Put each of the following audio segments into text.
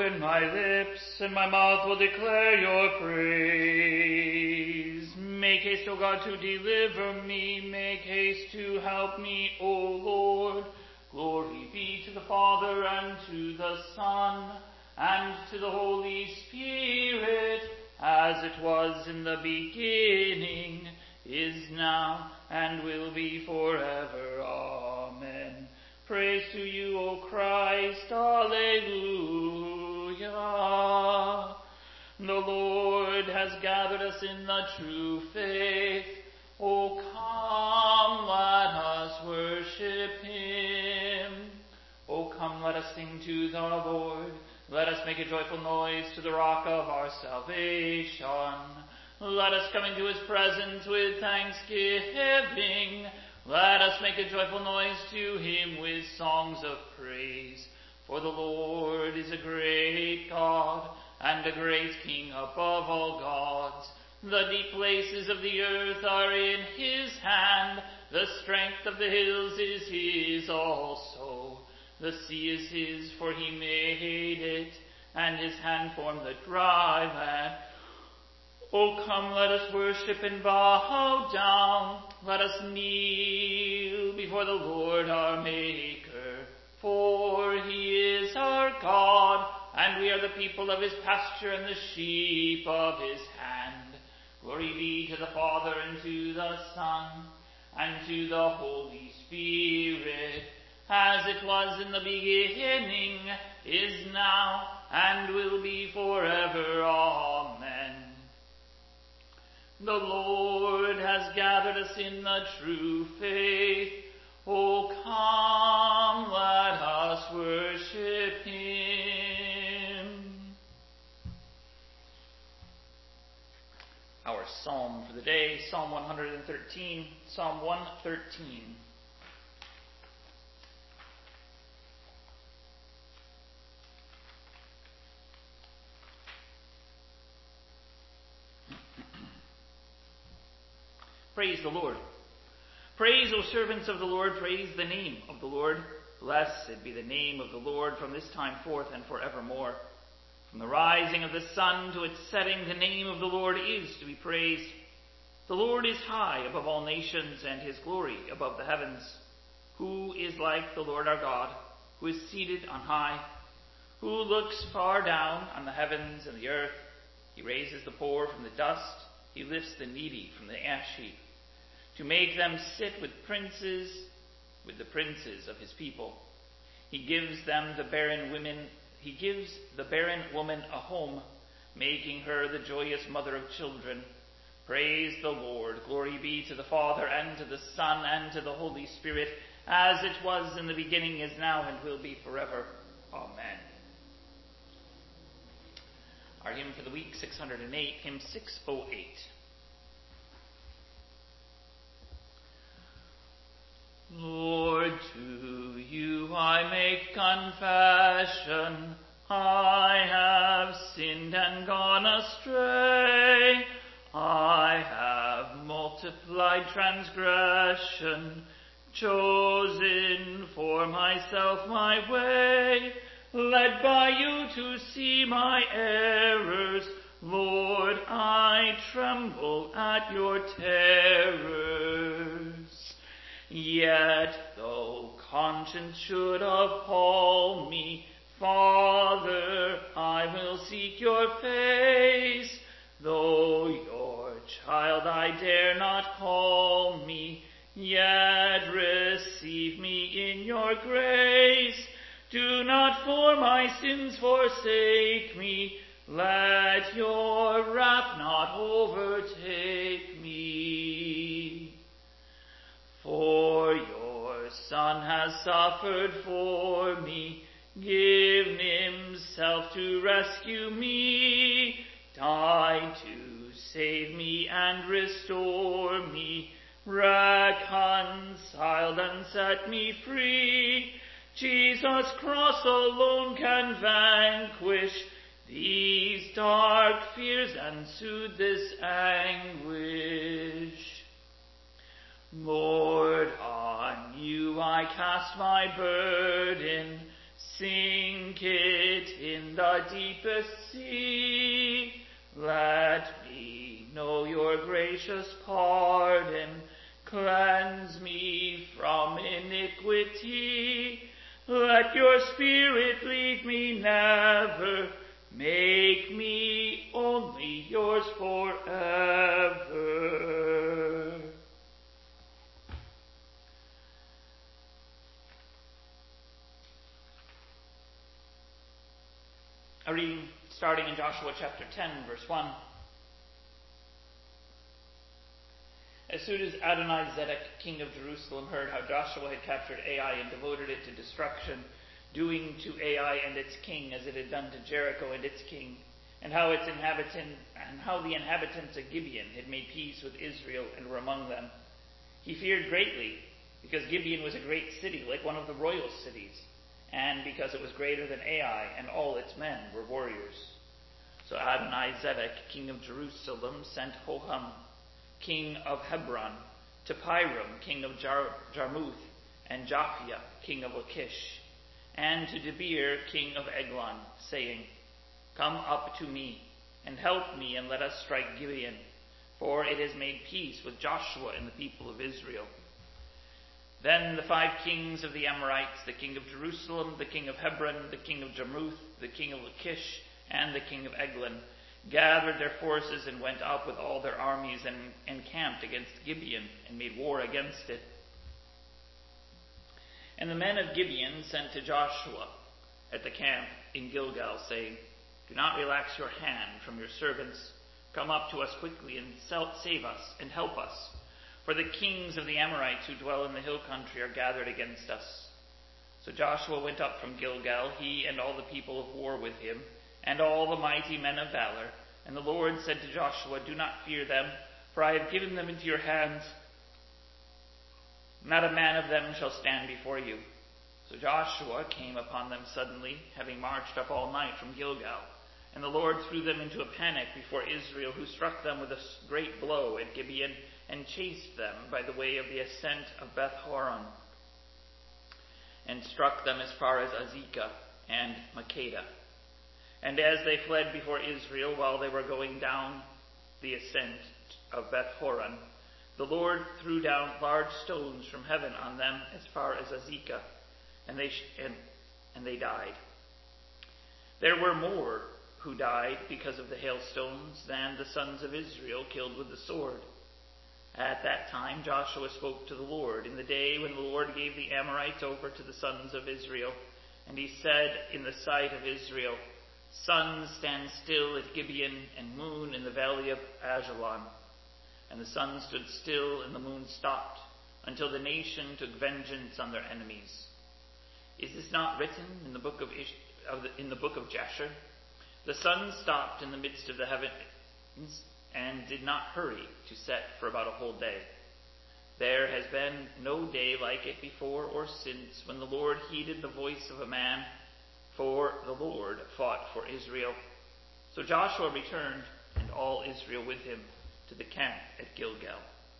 open my lips, and my mouth will declare your praise. Make haste, O God, to deliver me. Make haste to help me, O Lord. Glory be to the Father, and to the Son, and to the Holy Spirit, as it was in the beginning, is now, and will be forever. Amen. Praise to you, O Christ. Alleluia. The Lord has gathered us in the true faith. O come, let us worship him. O come, let us sing to the Lord. Let us make a joyful noise to the rock of our salvation. Let us come into his presence with thanksgiving. Let us make a joyful noise to him with songs of praise. For the Lord is a great God, and a great King above all gods. The deep places of the earth are in his hand. The strength of the hills is his also. The sea is his, for he made it, and his hand formed the dry land. O come, let us worship and bow down. Let us kneel before the Lord our Maker. For he is our God, and we are the people of his pasture and the sheep of his hand. Glory be to the Father, and to the Son, and to the Holy Spirit, as it was in the beginning, is now, and will be forever. Amen. The Lord has gathered us in the true faith. O come, let us worship him. Our psalm for the day, Psalm 113, Psalm 113. Praise the Lord. Praise, O servants of the Lord, praise the name of the Lord. Blessed be the name of the Lord from this time forth and forevermore. From the rising of the sun to its setting, the name of the Lord is to be praised. The Lord is high above all nations, and his glory above the heavens. Who is like the Lord our God, who is seated on high, who looks far down on the heavens and the earth? He raises the poor from the dust. He lifts the needy from the ash heap, to make them sit with the princes of his people. He gives the barren woman a home, making her the joyous mother of children. Praise the Lord. Glory be to the Father, and to the Son, and to the Holy Spirit, as it was in the beginning, is now, and will be forever. Amen. Our hymn for the week, 608, hymn 608. Lord, to you I make confession. I have sinned and gone astray. I have multiplied transgression, chosen for myself my way, led by you to see my errors. Lord, I tremble at your terrors. Yet, though conscience should appall me, Father, I will seek your face. Though your child I dare not call me, yet receive me in your grace. Do not for my sins forsake me. Let your wrath not overtake me. For your Son has suffered for me, given himself to rescue me, died to save me and restore me, reconciled and set me free. Jesus' cross alone can vanquish these dark fears and soothe this anguish. Lord, on you I cast my burden. Sink it in the deepest sea. Let me know your gracious pardon. Cleanse me from iniquity. Let your Spirit lead me never. Make me only yours forever. A reading starting in Joshua chapter 10, verse 1. As soon as Adonizedek, king of Jerusalem, heard how Joshua had captured Ai and devoted it to destruction, doing to Ai and its king as it had done to Jericho and its king, and how the inhabitants of Gibeon had made peace with Israel and were among them, he feared greatly, because Gibeon was a great city, like one of the royal cities, and because it was greater than Ai, and all its men were warriors. So Adonizedek, king of Jerusalem, sent Hoham, king of Hebron, to Piram, king of Jarmuth, and Japhia, king of Lachish, and to Debir, king of Eglon, saying, Come up to me, and help me, and let us strike Gibeon, for it has made peace with Joshua and the people of Israel. Then the 5 kings of the Amorites, the king of Jerusalem, the king of Hebron, the king of Jarmuth, the king of Lachish, and the king of Eglon, gathered their forces and went up with all their armies and encamped against Gibeon and made war against it. And the men of Gibeon sent to Joshua at the camp in Gilgal, saying, Do not relax your hand from your servants. Come up to us quickly and save us and help us. For the kings of the Amorites who dwell in the hill country are gathered against us. So Joshua went up from Gilgal, he and all the people of war with him, and all the mighty men of valor. And the Lord said to Joshua, Do not fear them, for I have given them into your hands. Not a man of them shall stand before you. So Joshua came upon them suddenly, having marched up all night from Gilgal. And the Lord threw them into a panic before Israel, who struck them with a great blow at Gibeon, and chased them by the way of the ascent of Beth-horon, and struck them as far as Azekah and Makkedah. And as they fled before Israel while they were going down the ascent of Beth-horon, the Lord threw down large stones from heaven on them as far as Azekah, and they died. There were more who died because of the hailstones than the sons of Israel killed with the sword. At that time Joshua spoke to the Lord in the day when the Lord gave the Amorites over to the sons of Israel. And he said in the sight of Israel, Sun, stand still at Gibeon, and moon in the valley of Ajalon. And the sun stood still, and the moon stopped, until the nation took vengeance on their enemies. Is this not written in the book of Jasher? The sun stopped in the midst of the heavens, and did not hurry to set for about a whole day. There has been no day like it before or since, when the Lord heeded the voice of a man, for the Lord fought for Israel. So Joshua returned, and all Israel with him, to the camp at Gilgal.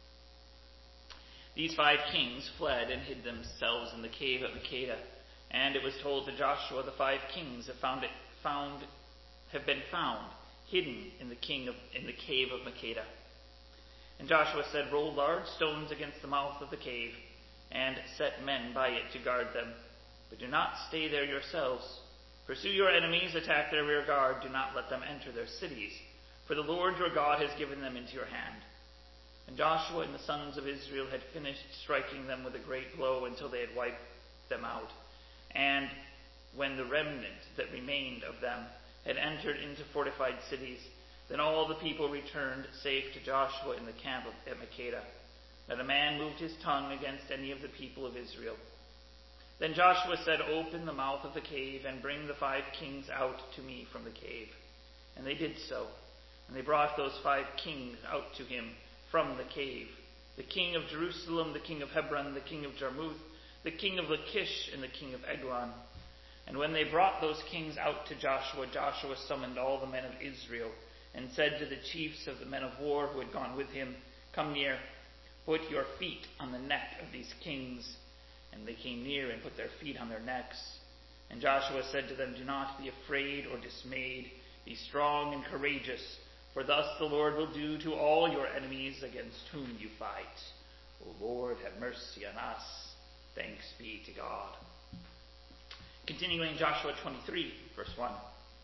These 5 kings fled and hid themselves in the cave at Makkedah, and it was told to Joshua, the 5 kings have been found hidden in the cave of Makkedah. And Joshua said, Roll large stones against the mouth of the cave, and set men by it to guard them. But do not stay there yourselves. Pursue your enemies, attack their rear guard, do not let them enter their cities, for the Lord your God has given them into your hand. And Joshua and the sons of Israel had finished striking them with a great blow until they had wiped them out. And when the remnant that remained of them had entered into fortified cities, then all the people returned safe to Joshua in the camp at Makkedah. Not a man moved his tongue against any of the people of Israel. Then Joshua said, Open the mouth of the cave, and bring the 5 kings out to me from the cave. And they did so. And they brought those 5 kings out to him from the cave, the king of Jerusalem, the king of Hebron, the king of Jarmuth, the king of Lachish, and the king of Eglon. And when they brought those kings out to Joshua, Joshua summoned all the men of Israel, and said to the chiefs of the men of war who had gone with him, Come near, put your feet on the neck of these kings. And they came near and put their feet on their necks. And Joshua said to them, "Do not be afraid or dismayed. Be strong and courageous, for thus the Lord will do to all your enemies against whom you fight. O Lord, have mercy on us. Thanks be to God." Continuing Joshua 23, verse 1.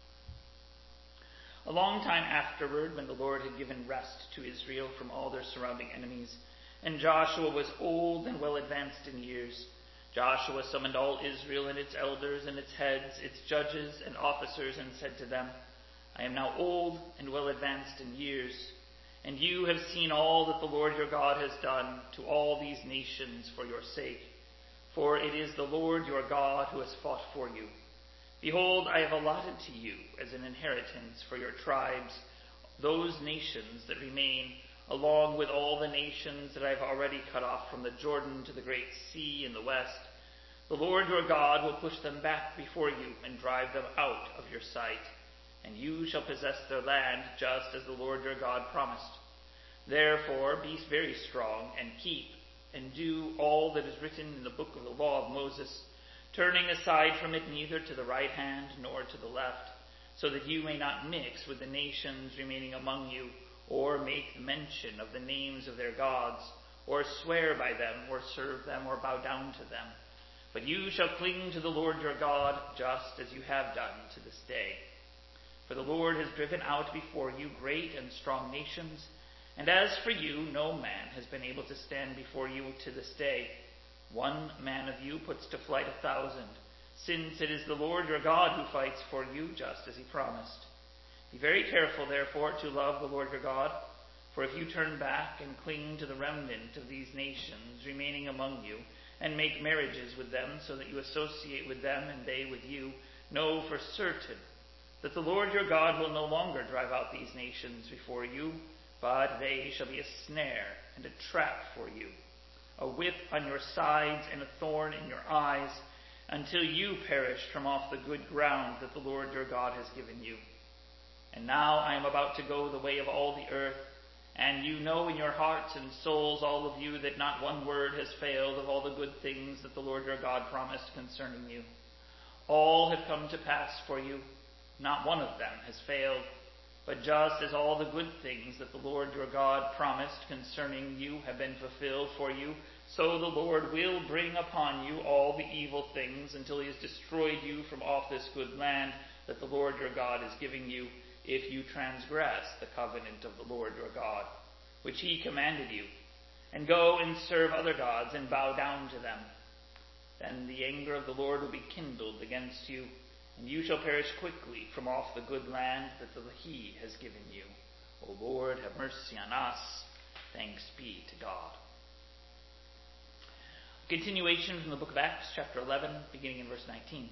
A long time afterward, when the Lord had given rest to Israel from all their surrounding enemies, and Joshua was old and well advanced in years, Joshua summoned all Israel and its elders and its heads, its judges and officers, and said to them, "I am now old and well advanced in years, and you have seen all that the Lord your God has done to all these nations for your sake. For it is the Lord your God who has fought for you. Behold, I have allotted to you as an inheritance for your tribes those nations that remain, along with all the nations that I have already cut off from the Jordan to the great sea in the west. The Lord your God will push them back before you and drive them out of your sight, and you shall possess their land just as the Lord your God promised. Therefore be very strong and keep and do all that is written in the book of the law of Moses, turning aside from it neither to the right hand nor to the left, so that you may not mix with the nations remaining among you, or make mention of the names of their gods, or swear by them, or serve them, or bow down to them. But you shall cling to the Lord your God, just as you have done to this day. For the Lord has driven out before you great and strong nations, and as for you, no man has been able to stand before you to this day. One man of you puts to flight 1,000, since it is the Lord your God who fights for you, just as he promised. Be very careful, therefore, to love the Lord your God, for if you turn back and cling to the remnant of these nations remaining among you, and make marriages with them, so that you associate with them and they with you, know for certain that the Lord your God will no longer drive out these nations before you, but they shall be a snare and a trap for you, a whip on your sides and a thorn in your eyes, until you perish from off the good ground that the Lord your God has given you. And now I am about to go the way of all the earth, and you know in your hearts and souls, all of you, that not one word has failed of all the good things that the Lord your God promised concerning you. All have come to pass for you, not one of them has failed. But just as all the good things that the Lord your God promised concerning you have been fulfilled for you, so the Lord will bring upon you all the evil things until he has destroyed you from off this good land that the Lord your God is giving you, if you transgress the covenant of the Lord your God, which he commanded you, and go and serve other gods and bow down to them. Then the anger of the Lord will be kindled against you, and you shall perish quickly from off the good land that he has given you. O Lord, have mercy on us. Thanks be to God. Continuation from the book of Acts, chapter 11, beginning in verse 19.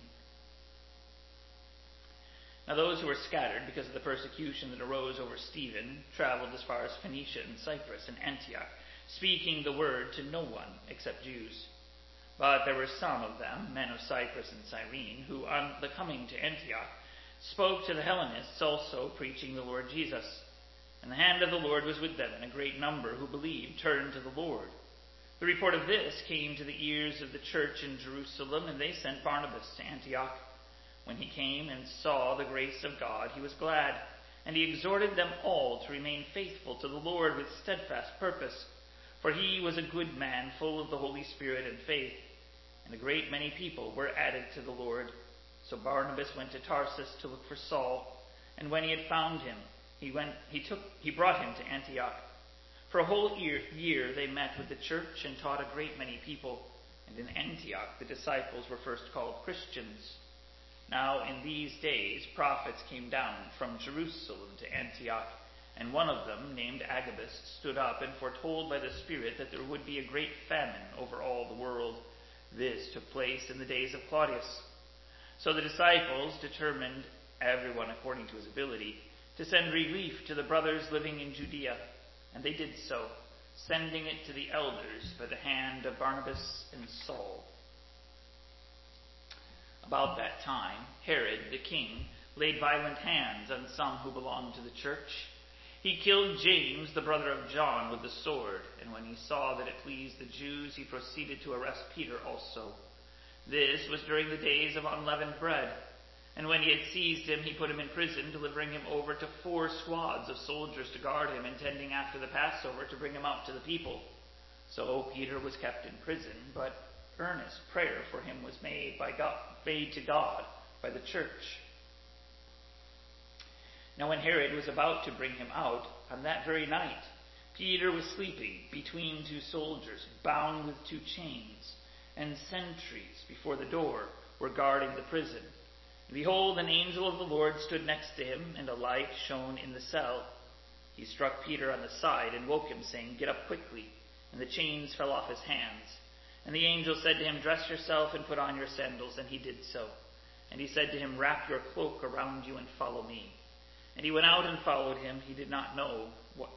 Now those who were scattered because of the persecution that arose over Stephen traveled as far as Phoenicia and Cyprus and Antioch, speaking the word to no one except Jews. But there were some of them, men of Cyprus and Cyrene, who on the coming to Antioch spoke to the Hellenists also, preaching the Lord Jesus. And the hand of the Lord was with them, and a great number who believed turned to the Lord. The report of this came to the ears of the church in Jerusalem, and they sent Barnabas to Antioch. When he came and saw the grace of God, he was glad, and he exhorted them all to remain faithful to the Lord with steadfast purpose. For he was a good man, full of the Holy Spirit and faith, and a great many people were added to the Lord. So Barnabas went to Tarsus to look for Saul, and when he had found him, he brought him to Antioch. For a whole year they met with the church and taught a great many people, and in Antioch the disciples were first called Christians. Now in these days prophets came down from Jerusalem to Antioch, and one of them, named Agabus, stood up and foretold by the Spirit that there would be a great famine over all the world. This took place in the days of Claudius. So the disciples determined, everyone according to his ability, to send relief to the brothers living in Judea, and they did so, sending it to the elders by the hand of Barnabas and Saul. About that time, Herod the king laid violent hands on some who belonged to the church. He killed James, the brother of John, with the sword, and when he saw that it pleased the Jews, he proceeded to arrest Peter also. This was during the days of unleavened bread. And when he had seized him, he put him in prison, delivering him over to 4 squads of soldiers to guard him, intending after the Passover to bring him out to the people. So Peter was kept in prison, but earnest prayer for him was made to God by the church. Now when Herod was about to bring him out, on that very night, Peter was sleeping between 2 soldiers, bound with 2 chains, and sentries before the door were guarding the prison. And behold, an angel of the Lord stood next to him, and a light shone in the cell. He struck Peter on the side and woke him, saying, "Get up quickly." And the chains fell off his hands. And the angel said to him, "Dress yourself and put on your sandals." And he did so. And he said to him, "Wrap your cloak around you and follow me." And he went out and followed him. He did not know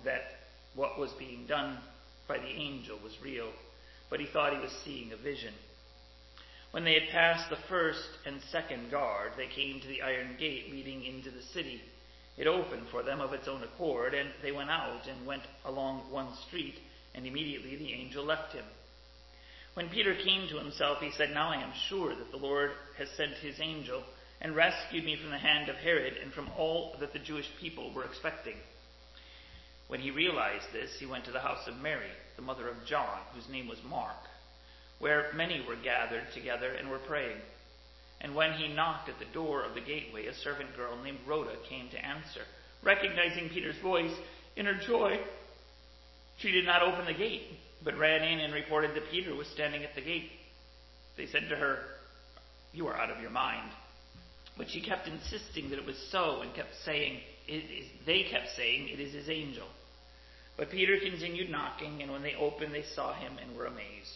what was being done by the angel was real, but he thought he was seeing a vision. When they had passed the first and second guard, they came to the iron gate leading into the city. It opened for them of its own accord, and they went out and went along one street, and immediately the angel left him. When Peter came to himself, he said, "Now I am sure that the Lord has sent his angel and rescued me from the hand of Herod and from all that the Jewish people were expecting." When he realized this, he went to the house of Mary, the mother of John, whose name was Mark, where many were gathered together and were praying. And when he knocked at the door of the gateway, a servant girl named Rhoda came to answer. Recognizing Peter's voice, in her joy, she did not open the gate, but ran in and reported that Peter was standing at the gate. They said to her, "You are out of your mind." But she kept insisting that it was so, and they kept saying, "It is his angel." But Peter continued knocking, and when they opened, they saw him and were amazed.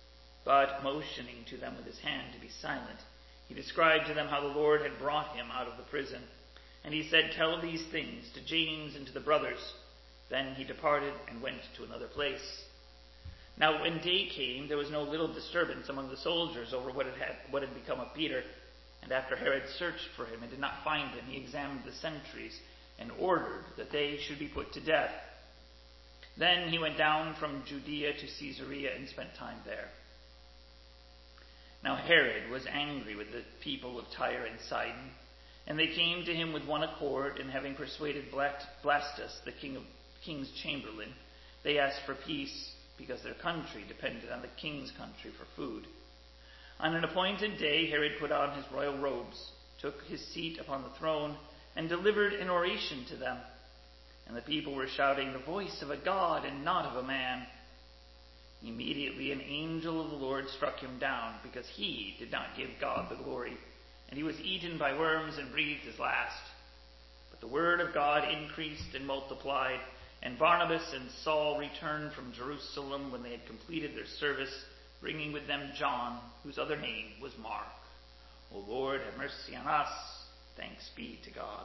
But motioning to them with his hand to be silent, he described to them how the Lord had brought him out of the prison. And he said, "Tell these things to James and to the brothers." Then he departed and went to another place. Now when day came, there was no little disturbance among the soldiers over what had become of Peter. And after Herod searched for him and did not find him, he examined the sentries and ordered that they should be put to death. Then he went down from Judea to Caesarea and spent time there. Now Herod was angry with the people of Tyre and Sidon, and they came to him with one accord, and having persuaded Blastus, the king's chamberlain, they asked for peace, because their country depended on the king's country for food. On an appointed day, Herod put on his royal robes, took his seat upon the throne, and delivered an oration to them. And the people were shouting, "The voice of a God and not of a man." Immediately an angel of the Lord struck him down, because he did not give God the glory, and he was eaten by worms and breathed his last. But the word of God increased and multiplied, and Barnabas and Saul returned from Jerusalem when they had completed their service, bringing with them John, whose other name was Mark. O Lord, have mercy on us. Thanks be to God.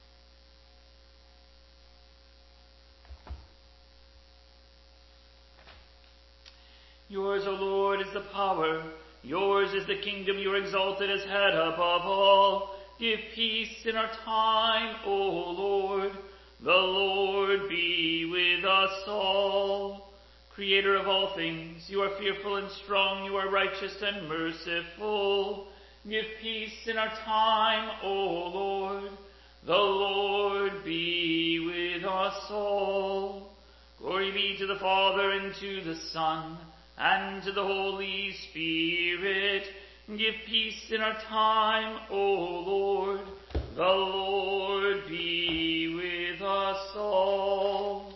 Yours, O Lord, is the power. Yours is the kingdom. You are exalted as head above all. Give peace in our time, O Lord. The Lord be with us all. Creator of all things, you are fearful and strong. You are righteous and merciful. Give peace in our time, O Lord. The Lord be with us all. Glory be to the Father, and to the Son, and to the Holy Spirit. Give peace in our time, O Lord. The Lord be with us all.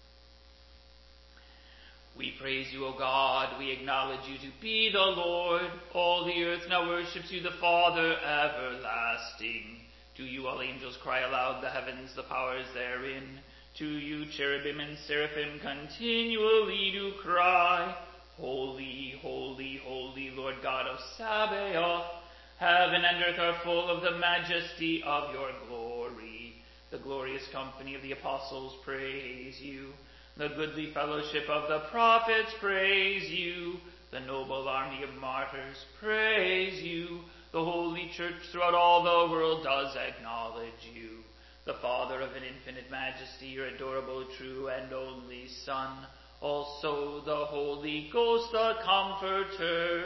We praise you, O God. We acknowledge you to be the Lord. All the earth now worships you, the Father everlasting. To you all angels cry aloud, the heavens, the powers therein. To you cherubim and seraphim continually do cry, Holy, holy, holy, Lord God of Sabaoth. Heaven and earth are full of the majesty of your glory. The glorious company of the apostles praise you. The goodly fellowship of the prophets praise you. The noble army of martyrs praise you. The holy church throughout all the world does acknowledge you. The Father of an infinite majesty, your adorable, true, and only Son. Also the Holy Ghost, the Comforter.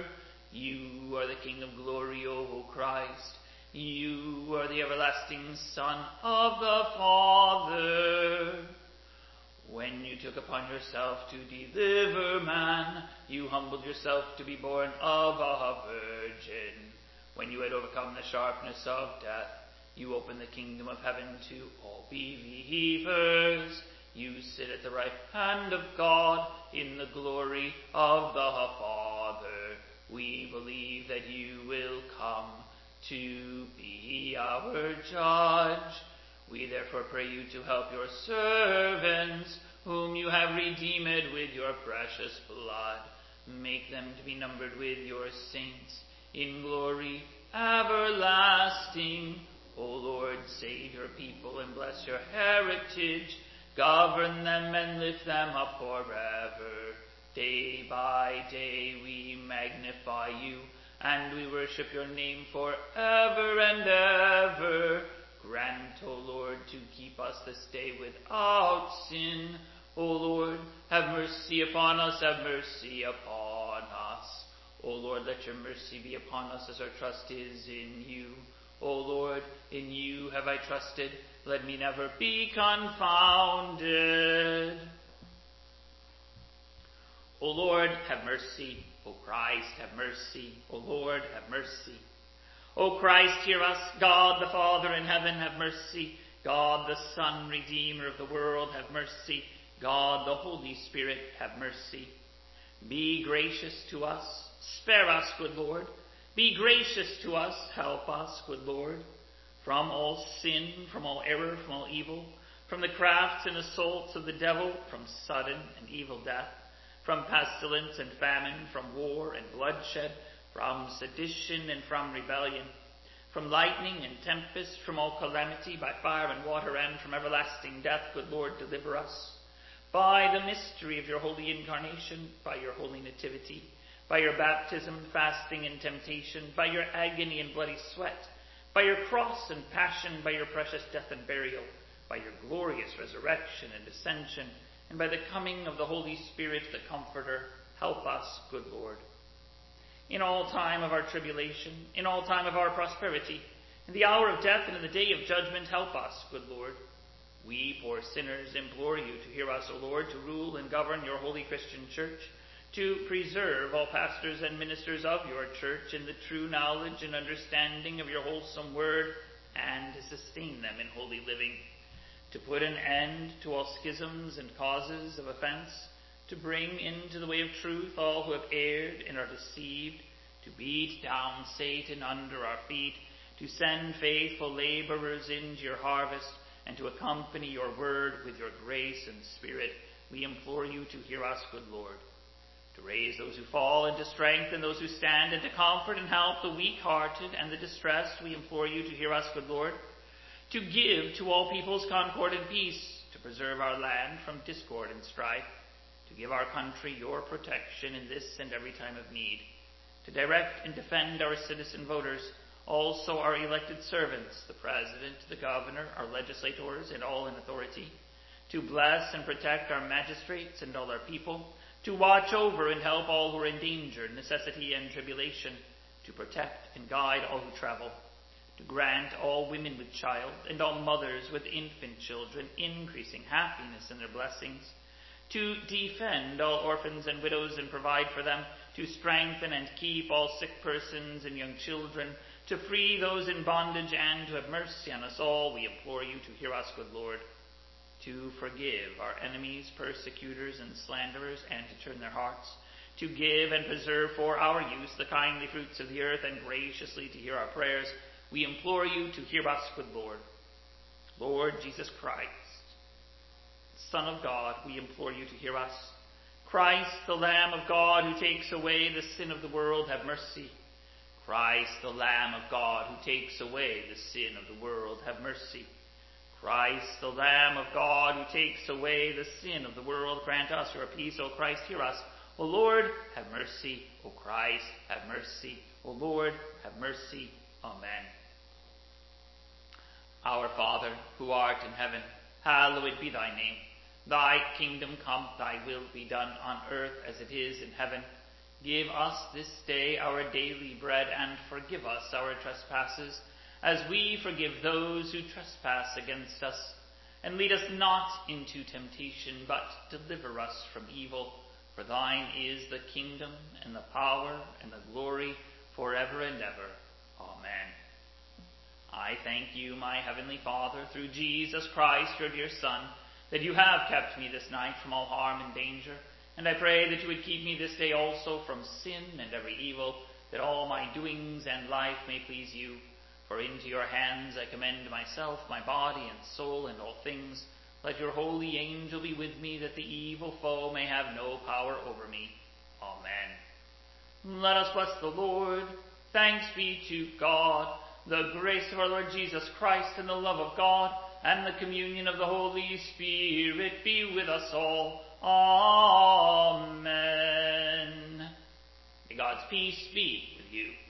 You are the King of glory, O Christ. You are the everlasting Son of the Father. When you took upon yourself to deliver man, you humbled yourself to be born of a virgin. When you had overcome the sharpness of death, you opened the kingdom of heaven to all believers. You sit at the right hand of God in the glory of the Father. We believe that you will come to be our judge. We therefore pray you to help your servants, whom you have redeemed with your precious blood. Make them to be numbered with your saints in glory everlasting. O Lord, save your people and bless your heritage. Govern them and lift them up forever. Day by day we magnify you, and we worship your name forever and ever. Grant, O Lord, to keep us this day without sin. O Lord, have mercy upon us, have mercy upon us. O Lord, let your mercy be upon us as our trust is in you. O Lord, in you have I trusted. Let me never be confounded. O Lord, have mercy. O Christ, have mercy. O Lord, have mercy. O Christ, hear us. God the Father in heaven, have mercy. God the Son, Redeemer of the world, have mercy. God the Holy Spirit, have mercy. Be gracious to us. Spare us, good Lord. Be gracious to us. Help us, good Lord. From all sin, from all error, from all evil, from the crafts and assaults of the devil, from sudden and evil death, from pestilence and famine, from war and bloodshed, from sedition and from rebellion, from lightning and tempest, from all calamity by fire and water, and from everlasting death, good Lord, deliver us. By the mystery of your holy incarnation, by your holy nativity, by your baptism, fasting, and temptation, by your agony and bloody sweat, by your cross and passion, by your precious death and burial, by your glorious resurrection and ascension, and by the coming of the Holy Spirit, the Comforter, help us, good Lord. In all time of our tribulation, in all time of our prosperity, in the hour of death and in the day of judgment, help us, good Lord. We, poor sinners, implore you to hear us, O Lord, to rule and govern your holy Christian church, to preserve all pastors and ministers of your church in the true knowledge and understanding of your wholesome word, and to sustain them in holy living, to put an end to all schisms and causes of offense, to bring into the way of truth all who have erred and are deceived, to beat down Satan under our feet, to send faithful laborers into your harvest, and to accompany your word with your grace and spirit. We implore you to hear us, good Lord. To raise those who fall and to strengthen those who stand, and to comfort and help the weak-hearted and the distressed, we implore you to hear us, good Lord. To give to all peoples concord and peace, to preserve our land from discord and strife, to give our country your protection in this and every time of need, to direct and defend our citizen voters, also our elected servants, the President, the Governor, our legislators, and all in authority, to bless and protect our magistrates and all our people, to watch over and help all who are in danger, necessity, and tribulation, to protect and guide all who travel, to grant all women with child and all mothers with infant children increasing happiness in their blessings, to defend all orphans and widows and provide for them, to strengthen and keep all sick persons and young children, to free those in bondage, and to have mercy on us all. We implore you to hear us, good Lord. To forgive our enemies, persecutors, and slanderers, and to turn their hearts, to give and preserve for our use the kindly fruits of the earth, and graciously to hear our prayers. We implore you to hear us, good Lord. Lord Jesus Christ, Son of God, we implore you to hear us. Christ, the Lamb of God, who takes away the sin of the world, have mercy. Christ, the Lamb of God, who takes away the sin of the world, have mercy. Christ, the Lamb of God, who takes away the sin of the world, grant us your peace. O Christ, hear us. O Lord, have mercy. O Christ, have mercy. O Lord, have mercy. Amen. Our Father, who art in heaven, hallowed be thy name. Thy kingdom come, thy will be done on earth as it is in heaven. Give us this day our daily bread, and forgive us our trespasses, as we forgive those who trespass against us. And lead us not into temptation, but deliver us from evil. For thine is the kingdom, and the power, and the glory, forever and ever. Amen. I thank you, my heavenly Father, through Jesus Christ, your dear Son, that you have kept me this night from all harm and danger. And I pray that you would keep me this day also from sin and every evil, that all my doings and life may please you. For into your hands I commend myself, my body and soul, and all things. Let your holy angel be with me, that the evil foe may have no power over me. Amen. Let us bless the Lord. Thanks be to God. The grace of our Lord Jesus Christ, and the love of God, and the communion of the Holy Spirit be with us all. Amen. May God's peace be with you.